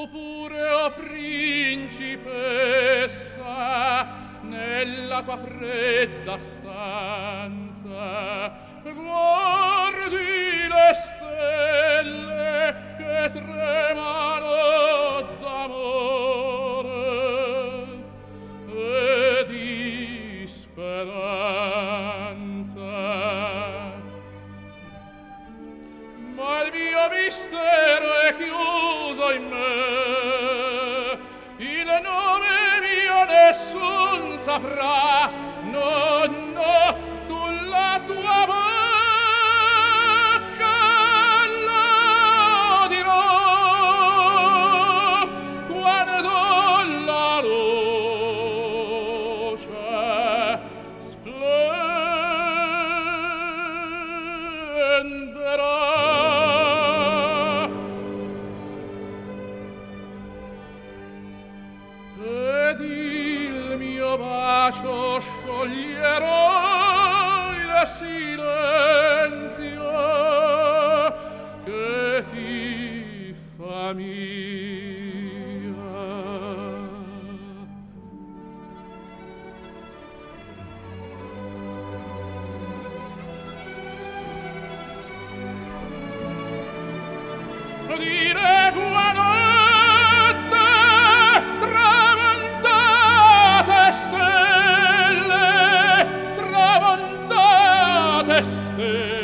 pure, o principessa, nella tua fredda stanza guardi le stelle che tremano d'amore e di speranza. Ma il mio mistero è chiuso in me, il nome mio nessun saprà, no, no, sulla tua bocca lo dirò quando la luce splenderà. Ed il mio bacio scioglierò il silenzio che ti fa mia. Dire buonanotte, tramontate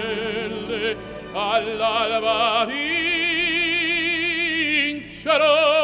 stelle, all'alba vincerò.